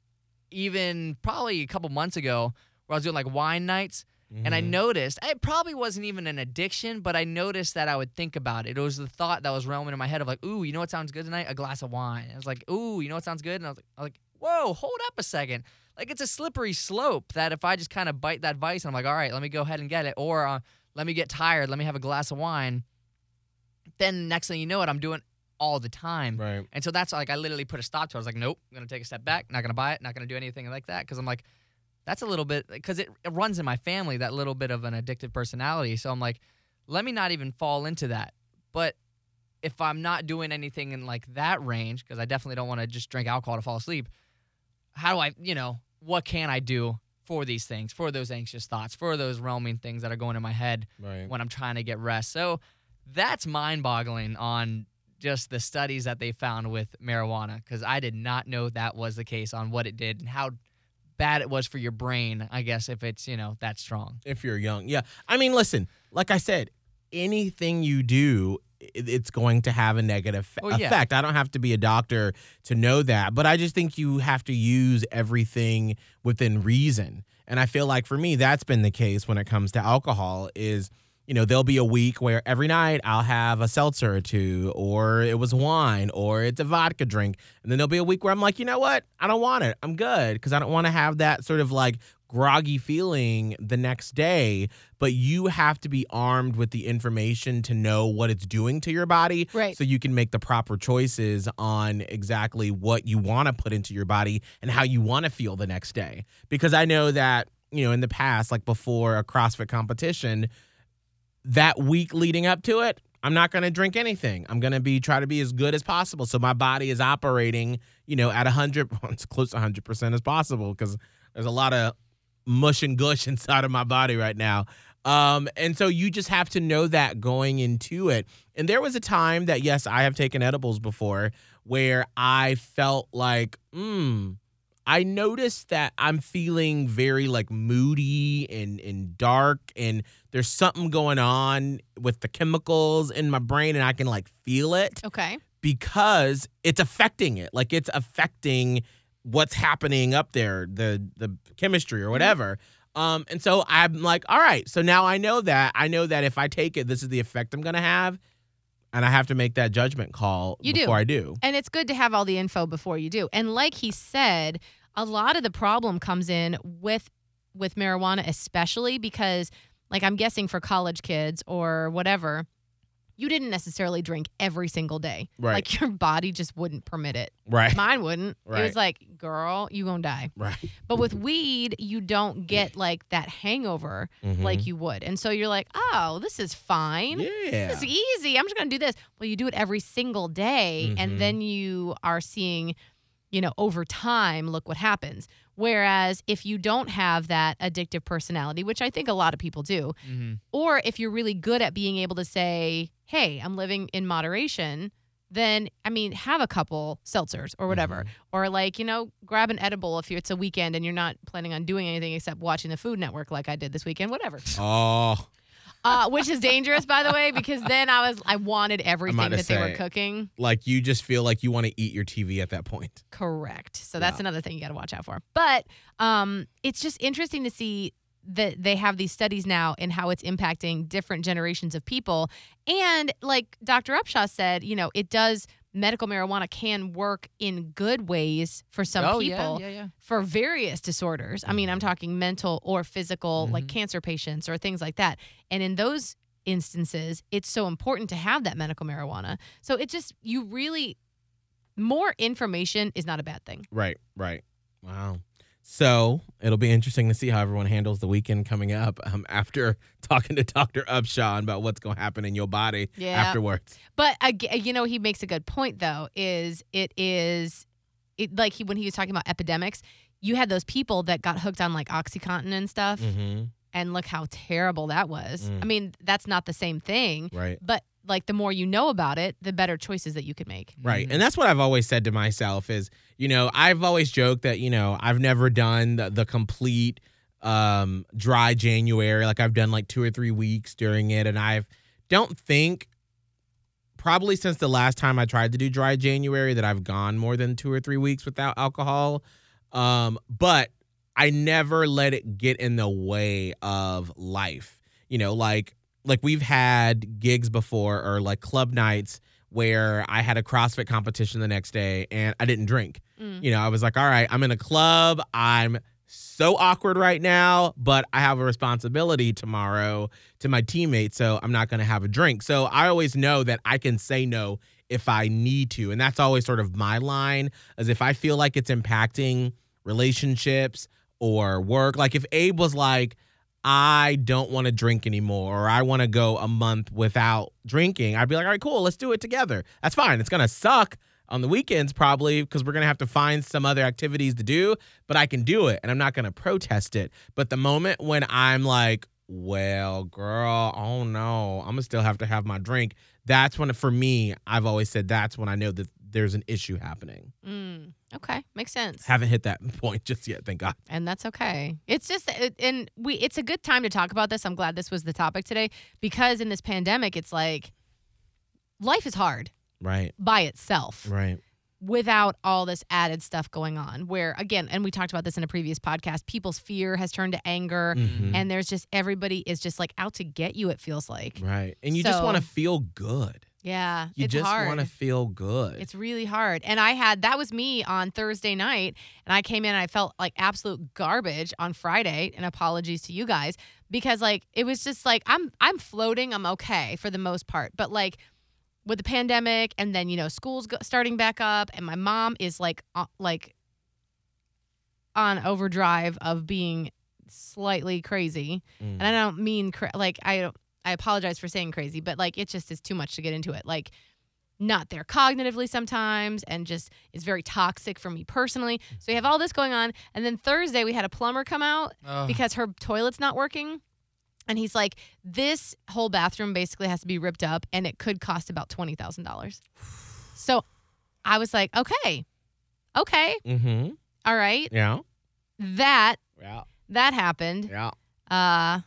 even probably a couple months ago where I was doing like wine nights. And I Mhm. noticed, it probably wasn't even an addiction, but I noticed that I would think about it. It was the thought that was roaming in my head of like, ooh, you know what sounds good tonight? A glass of wine. I was like, ooh, you know what sounds good? And I was like, I was like whoa, hold up a second. Like it's a slippery slope that if I just kind of bite that vice and I'm like, all right, let me go ahead and get it. Or uh, let me get tired. Let me have a glass of wine. Then next thing you know it, I'm doing all the time. Right. And so that's like I literally put a stop to it. I was like, nope, I'm going to take a step back, not going to buy it, not going to do anything like that. Because I'm like, that's a little bit, because it, it runs in my family, that little bit of an addictive personality. So I'm like, let me not even fall into that. But if I'm not doing anything in like that range, because I definitely don't want to just drink alcohol to fall asleep, how do I, you know, what can I do for these things, for those anxious thoughts, for those roaming things that are going in my head Right. when I'm trying to get rest? So that's mind-boggling on just the studies that they found with marijuana, because I did not know that was the case on what it did and how bad it was for your brain, I guess, if it's, you know, that strong. If you're young. Yeah. I mean, listen, like I said, anything you do, it- it's going to have a negative fe- Oh, yeah. effect. I don't have to be a doctor to know that, but I just think you have to use everything within reason. And I feel like for me, that's been the case when it comes to alcohol is, you know, there'll be a week where every night I'll have a seltzer or two, or it was wine, or it's a vodka drink. And then there'll be a week where I'm like, you know what? I don't want it. I'm good, because I don't want to have that sort of like groggy feeling the next day. But you have to be armed with the information to know what it's doing to your body. Right. So you can make the proper choices on exactly what you want to put into your body and how you want to feel the next day. Because I know that, you know, in the past, like before a CrossFit competition, that week leading up to it, I'm not going to drink anything. I'm going to be try to be as good as possible. So my body is operating, you know, at one hundred, as close to one hundred percent as possible, because there's a lot of mush and gush inside of my body right now. Um, and so you just have to know that going into it. And there was a time that, yes, I have taken edibles before where I felt like, hmm, I noticed that I'm feeling very like moody and, and dark, and there's something going on with the chemicals in my brain, and I can like feel it Okay. because it's affecting it. Like it's affecting what's happening up there, the the chemistry or whatever. Um, and so I'm like, all right, so now I know that. I know that if I take it, this is the effect I'm going to have, and I have to make that judgment call You do. before I do. And it's good to have all the info before you do. And like he said, a lot of the problem comes in with with marijuana, especially because, like, I'm guessing for college kids or whatever, you didn't necessarily drink every single day. Right. Like, your body just wouldn't permit it. Right. Mine wouldn't. It Right. was like, girl, you gonna die. Right. But with weed, you don't get like that hangover Mhm. like you would. And so you're like, oh, this is fine. Yeah. This is easy. I'm just going to do this. Well, you do it every single day, Mhm. and then you are seeing, you know, over time, look what happens. Whereas if you don't have that addictive personality, which I think a lot of people do, Mm-hmm. or if you're really good at being able to say, hey, I'm living in moderation, then, I mean, have a couple seltzers or whatever. Or like, you know, grab an edible if it's a weekend and you're not planning on doing anything except watching the Food Network like I did this weekend, whatever. Oh, Uh, which is dangerous, by the way, because then I was I wanted everything to that they were say- cooking. like you just feel like you want to eat your T V at that point. Correct. So that's Yeah. another thing you got to watch out for. But um, it's just interesting to see that they have these studies now and how it's impacting different generations of people. And like Doctor Upshaw said, you know, it does, medical marijuana can work in good ways for some oh, people yeah, yeah, yeah. for various disorders. I mean, I'm talking mental or physical, like cancer patients or things like that. And in those instances, it's so important to have that medical marijuana. So it just, you really, more information is not a bad thing. Right, right. Wow. So it'll be interesting to see how everyone handles the weekend coming up um, after talking to Doctor Upshaw about what's going to happen in your body Yeah. afterwards. But, ag- you know, he makes a good point, though, is it is, it like he when he was talking about epidemics, you had those people that got hooked on like OxyContin and stuff. Mm-hmm. And look how terrible that was. Mm. I mean, that's not the same thing. Right. But like the more you know about it, the better choices that you could make. Right. And that's what I've always said to myself is, you know, I've always joked that, you know, I've never done the, the complete um, dry January. Like I've done like two or three weeks during it. And I don't think probably since the last time I tried to do dry January that I've gone more than two or three weeks without alcohol. Um, but I never let it get in the way of life. You know, like like we've had gigs before or like club nights where I had a CrossFit competition the next day and I didn't drink. Mm. You know, I was like, all right, I'm in a club. I'm so awkward right now, but I have a responsibility tomorrow to my teammates, so I'm not going to have a drink. So I always know that I can say no if I need to. And that's always sort of my line, as if I feel like it's impacting relationships or work. Like if Abe was like, I don't want to drink anymore, or I want to go a month without drinking, I'd be like, all right, cool, let's do it together. That's fine. It's going to suck on the weekends probably because we're going to have to find some other activities to do, but I can do it and I'm not going to protest it. But the moment when I'm like, well, girl, oh no, I'm going to still have to have my drink. That's when, for me, I've always said that's when I know that there's an issue happening. Mm, okay. Makes sense. Haven't hit that point just yet, thank God. And that's okay. It's just, it, and we, it's a good time to talk about this. I'm glad this was the topic today because in this pandemic, it's like life is hard. Right. By itself. Right. Without all this added stuff going on where, again, and we talked about this in a previous podcast, people's fear has turned to anger Mhm. and there's just, everybody is just like out to get you, it feels like. Right. And you just So- want to feel good. Yeah. You it's just hard. want to feel good. It's really hard. And I had, that was me on Thursday night. And I came in and I felt like absolute garbage on Friday. And apologies to you guys because like, it was just like, I'm, I'm floating. I'm okay for the most part. But like with the pandemic and then, you know, school's go- starting back up and my mom is like, uh, like on overdrive of being slightly crazy. Mm. And I don't mean cra- like, I don't, I apologize for saying crazy, but like it just is too much to get into it. Like not there cognitively sometimes and just is very toxic for me personally. So you have all this going on. And then Thursday we had a plumber come out Ugh. because her toilet's not working. And he's like, this whole bathroom basically has to be ripped up and it could cost about twenty thousand dollars. So I was like, okay, okay, Mm-hmm. all right. Yeah. That, Yeah. that happened. Yeah. Uh,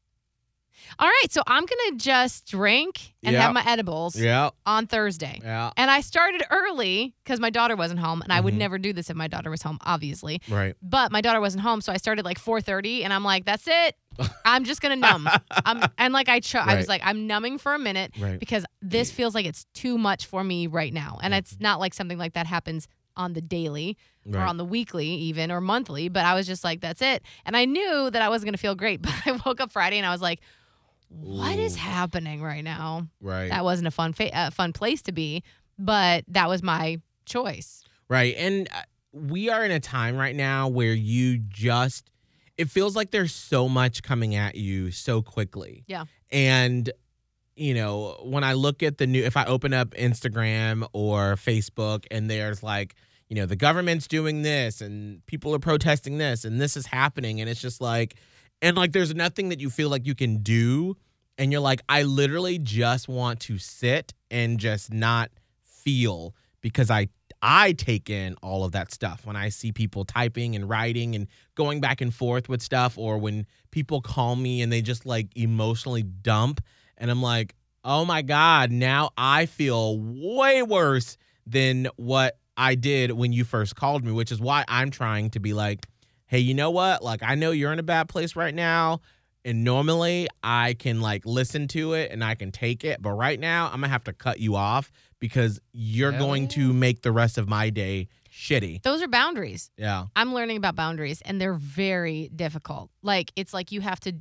all right, so I'm going to just drink and Yeah. have my edibles Yeah. on Thursday. Yeah. And I started early because my daughter wasn't home, and I would Mhm. never do this if my daughter was home, obviously. Right. But my daughter wasn't home, so I started like four thirty, and I'm like, that's it. I'm just going to numb. I'm, and like I, cho- I was Right. like, I'm numbing for a minute Right. because this feels like it's too much for me right now. And it's not like something like that happens on the daily or Right. on the weekly even or monthly, but I was just like, that's it. And I knew that I wasn't going to feel great, but I woke up Friday and I was like, what is Ooh. happening right now? Right. That wasn't a fun fa- uh, fun place to be, but that was my choice. Right. And uh, we are in a time right now where you just, it feels like there's so much coming at you so quickly. Yeah. And, you know, when I look at the new, if I open up Instagram or Facebook and there's like, you know, the government's doing this and people are protesting this and this is happening. And it's just like, and like there's nothing that you feel like you can do. And you're like, I literally just want to sit and just not feel because I I take in all of that stuff when I see people typing and writing and going back and forth with stuff, or when people call me and they just like emotionally dump. And I'm like, oh my God, now I feel way worse than what I did when you first called me, which is why I'm trying to be like, hey, you know what? Like, I know you're in a bad place right now. And normally I can like listen to it and I can take it. But right now I'm going to have to cut you off because you're Hell going yeah. to make the rest of my day shitty. Those are boundaries. Yeah. I'm learning about boundaries and they're very difficult. Like it's like you have to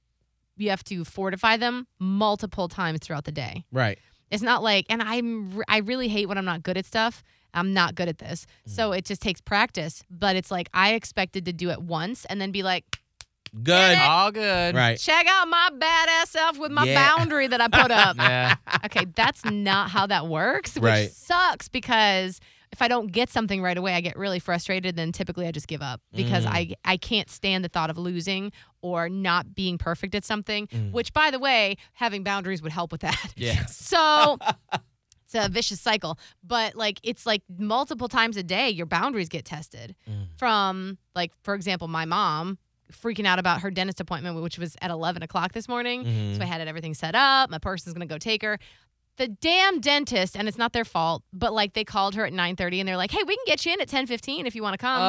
you have to fortify them multiple times throughout the day. Right. It's not like, and I'm I really hate when I'm not good at stuff. I'm not good at this. So it just takes practice, but it's like I expected to do it once and then be like, Good. All good. Right. check out my badass self with my Yeah. boundary that I put up. Yeah. Okay, that's not how that works, which Right. sucks because if I don't get something right away, I get really frustrated. Then typically I just give up because Mm. I I can't stand the thought of losing or not being perfect at something. Mm. Which, by the way, having boundaries would help with that. Yeah. So it's a vicious cycle. But like it's like multiple times a day, your boundaries get tested. Mm. From like, for example, my mom freaking out about her dentist appointment, which was at eleven o'clock this morning. Mhm. So I had everything set up. My person's going to go take her. The damn dentist, and it's not their fault, but like they called her at nine thirty and they're like, hey, we can get you in at ten fifteen if you want to come.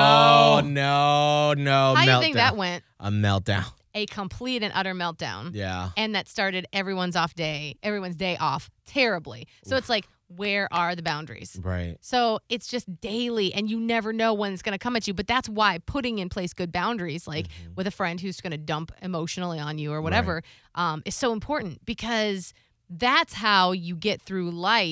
Oh, Oh, no, no. How do you meltdown. think that went? A meltdown. A complete and utter meltdown. Yeah. And that started everyone's off day, everyone's day off terribly. So it's like, where are the boundaries? Right. So it's just daily, and you never know when it's going to come at you. But that's why putting in place good boundaries, like Mhm. with a friend who's going to dump emotionally on you or whatever, um, is so important because that's how you get through life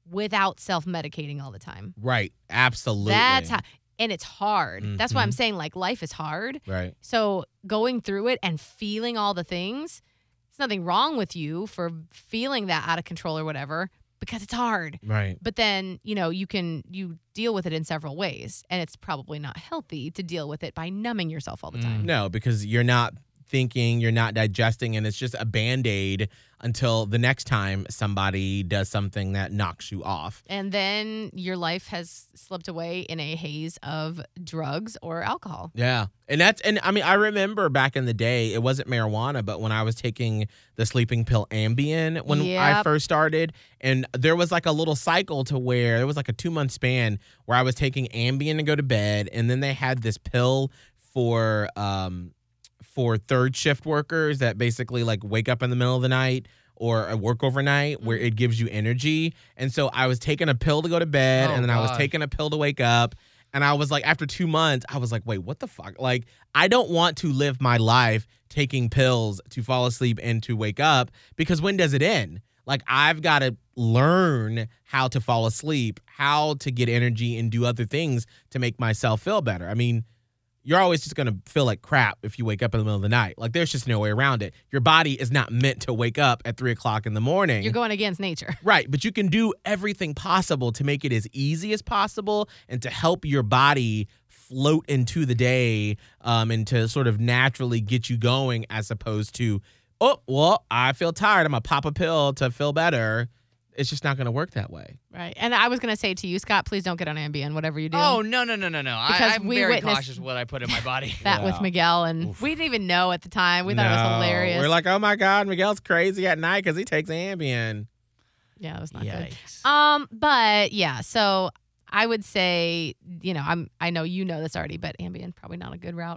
without self-medicating all the time. Right. Absolutely. That's how, and it's hard. That's why I'm Mhm. saying like life is hard. Right. So going through it and feeling all the things, there's nothing wrong with you for feeling that out of control or whatever, because it's hard. Right. But then, you know, you can you deal with it in several ways, and it's probably not healthy to deal with it by numbing yourself all the time. No, because you're not thinking, you're not digesting, and it's just a Band-Aid until the next time somebody does something that knocks you off. And then your life has slipped away in a haze of drugs or alcohol. Yeah. And that's, and I mean, I remember back in the day, it wasn't marijuana, but when I was taking the sleeping pill Ambien when I Yep. first started, and there was like a little cycle to where there was like a two month span where I was taking Ambien to go to bed. And then they had this pill for, um, for third shift workers that basically like wake up in the middle of the night or work overnight where it gives you energy. And so I was taking a pill to go to bed, Oh, and then I was gosh. taking a pill to wake up. And I was like, after two months, I was like, wait, what the fuck? Like, I don't want to live my life taking pills to fall asleep and to wake up, because when does it end? Like, I've got to learn how to fall asleep, how to get energy and do other things to make myself feel better. I mean, you're always just going to feel like crap if you wake up in the middle of the night. Like, there's just no way around it. Your body is not meant to wake up at three o'clock in the morning. You're going against nature. Right, but you can do everything possible to make it as easy as possible and to help your body float into the day, um, and to sort of naturally get you going, as opposed to, oh, well, I feel tired, I'm going to pop a pill to feel better. It's just not going to work that way. Right. And I was going to say to you, Scott, please don't get on Ambien, whatever you do. Oh, no, no, no, no, no. I, Because I'm we very witnessed cautious what I put in my body. that Yeah. with Miguel, and we didn't even know at the time. We thought it was No. hilarious. We're like, oh my God, Miguel's crazy at night because he takes Ambien. yeah, it was not good. Yikes. Um, but yeah, so I would say, you know, I'm I know you know this already, but Ambien probably not a good route.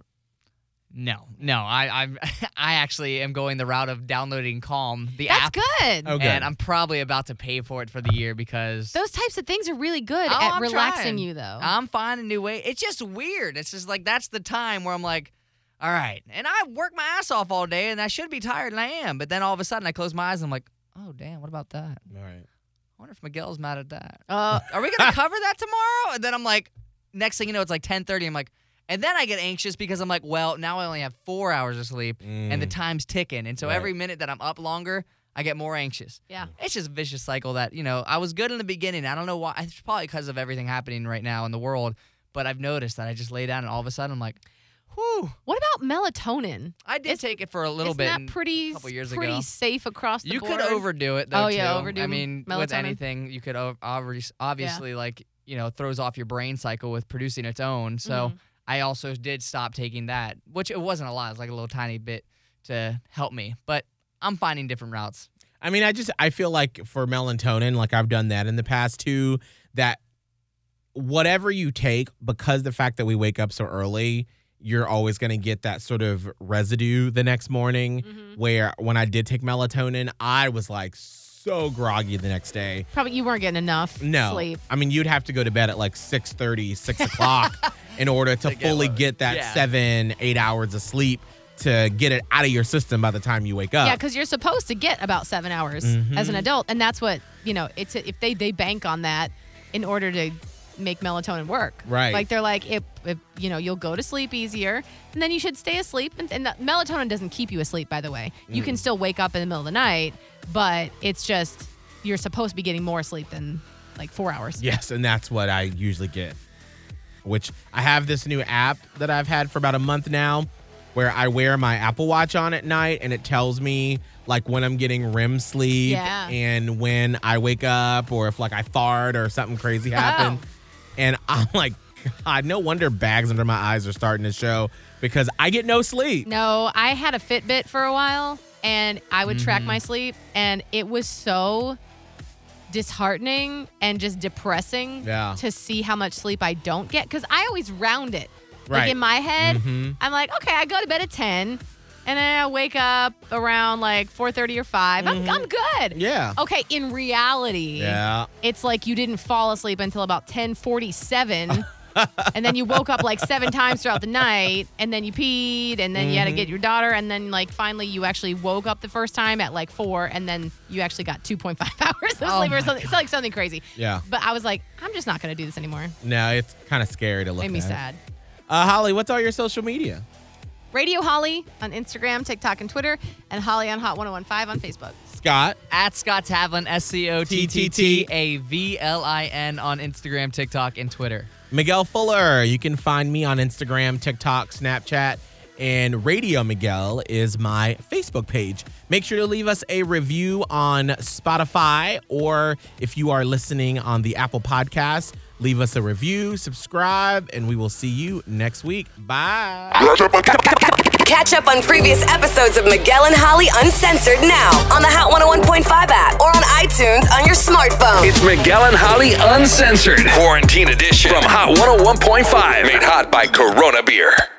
No, no. I I'm, I actually am going the route of downloading Calm, the That's app. good. Oh, good. And I'm probably about to pay for it for the year because Those types of things are really good Oh, at I'm relaxing trying. you, though. I'm finding new way. It's just weird. It's just like that's the time where I'm like, all right. And I work my ass off all day, and I should be tired, and I am. But then all of a sudden, I close my eyes, and I'm like, oh, damn, what about that? All right. I wonder if Miguel's mad at that. uh, Are we going to cover that tomorrow? And then I'm like, next thing you know, it's like ten thirty. I'm like, and then I get anxious because I'm like, well, now I only have four hours of sleep, and the Mm. time's ticking. And so Right. every minute that I'm up longer, I get more anxious. yeah. It's just a vicious cycle that, you know, I was good in the beginning. I don't know why. It's probably because of everything happening right now in the world. But I've noticed that I just lay down and all of a sudden I'm like, whew. What about melatonin? I did It's- take it for a little Isn't bit that in- pretty, a couple years pretty ago. safe across the You board? could overdo it, though, Oh, yeah, too. overdo I mean, with melatonin. anything, you could o- obvi- obviously, like, you know, throws off your brain cycle with producing its own. So Mhm. I also did stop taking that, which it wasn't a lot. It was like a little tiny bit to help me. But I'm finding different routes. I mean, I just, I feel like for melatonin, like I've done that in the past too, that whatever you take, because the fact that we wake up so early, you're always going to get that sort of residue the next morning. Mhm. Where when I did take melatonin, I was like so groggy the next day. Probably you weren't getting enough No. sleep. I mean, you'd have to go to bed at like six thirty, six o'clock in order to To get fully what- get that yeah. seven, eight hours of sleep to get it out of your system by the time you wake up. Yeah, because you're supposed to get about seven hours Mhm. as an adult, and that's what you know. It's if they they bank on that in order to make melatonin work. Right. Like they're like, if, if you know, you'll go to sleep easier, and then you should stay asleep. And, and the, melatonin doesn't keep you asleep, by the way. You Mm. can still wake up in the middle of the night, but it's just you're supposed to be getting more sleep than like four hours. Yes, and that's what I usually get. Which I have this new app that I've had for about a month now where I wear my Apple Watch on at night and it tells me like when I'm getting R E M sleep Yeah. and when I wake up or if like I fart or something crazy happened. And I'm like, God, no wonder bags under my eyes are starting to show because I get no sleep. No, I had a Fitbit for a while, and I would track Mm-hmm. my sleep, and it was so disheartening and just depressing Yeah. to see how much sleep I don't get, because I always round it. Like Right. in my head, Mhm. I'm like, okay, I go to bed at ten, and then I wake up around like four thirty or five. I'm, I'm good. Mm-hmm. Yeah. Okay, in reality, Yeah. it's like you didn't fall asleep until about ten forty-seven and then you woke up like seven times throughout the night, and then you peed, and then you had to get your daughter, and then like finally you actually woke up the first time at like four, and then you actually got two point five hours of Oh sleep or my something. It's like something crazy. Yeah. But I was like, I'm just not going to do this anymore. No, it's kind of scary to look Made me at. sad. Uh, Holly, what's all your social media? Radio Holly on Instagram, TikTok, and Twitter, and Holly on Hot ten fifteen on Facebook. Scott. At Scott Tavlin, S C O T T T A V L I N on Instagram, TikTok, and Twitter. Miguel Fuller. You can find me on Instagram, TikTok, Snapchat, and Radio Miguel is my Facebook page. Make sure to leave us a review on Spotify, or if you are listening on the Apple Podcast, leave us a review, subscribe, and we will see you next week. Bye. Catch up on previous episodes of Miguel and Holly Uncensored now on the Hot one oh one point five app or on iTunes on your smartphone. It's Miguel and Holly Uncensored, Quarantine Edition from Hot one oh one point five. Made hot by Corona Beer.